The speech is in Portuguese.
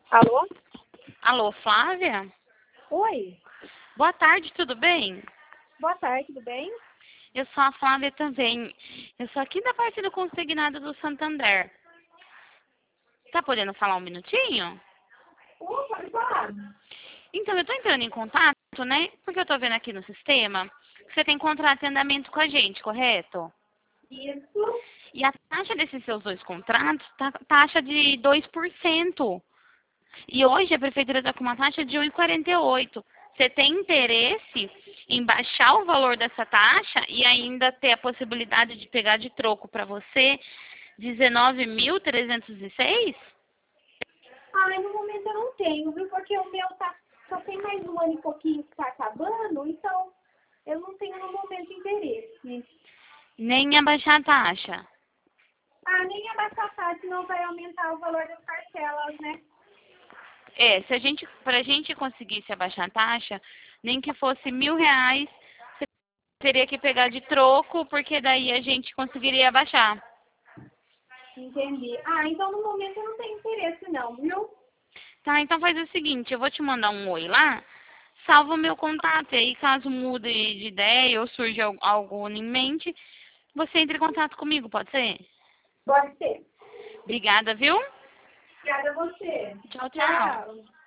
Alô? Alô, Flávia? Oi. Boa tarde, tudo bem? Boa tarde, tudo bem? Eu sou a Flávia também. Eu sou aqui da parte do consignado do Santander. Tá podendo falar um minutinho? Pode falar. Então, eu tô entrando em contato, né? Porque eu tô vendo aqui no sistema que você tem contrato em andamento com a gente, correto? Isso. E a taxa desses seus dois contratos tá taxa de 2%. E hoje a prefeitura está com uma taxa de 1,48. Você tem interesse em baixar o valor dessa taxa e ainda ter a possibilidade de pegar de troco para você 19.306? Ai, no momento eu não tenho, viu? Porque o meu só tem mais um ano e pouquinho que tá acabando, então eu não tenho no momento interesse. Nem abaixar a taxa. Ah, nem abaixar a taxa, senão vai aumentar o valor das parcelas, né? É, pra gente conseguisse abaixar a taxa, nem que fosse R$ 1.000, você teria que pegar de troco, porque daí a gente conseguiria abaixar. Entendi. Ah, então no momento eu não tenho interesse não, viu? Tá, então faz o seguinte, eu vou te mandar um oi lá, salva o meu contato, e aí caso mude de ideia ou surja algo em mente, você entre em contato comigo, pode ser? Pode ser. Obrigada, viu? Obrigada a você. Tchau, tchau. Tchau.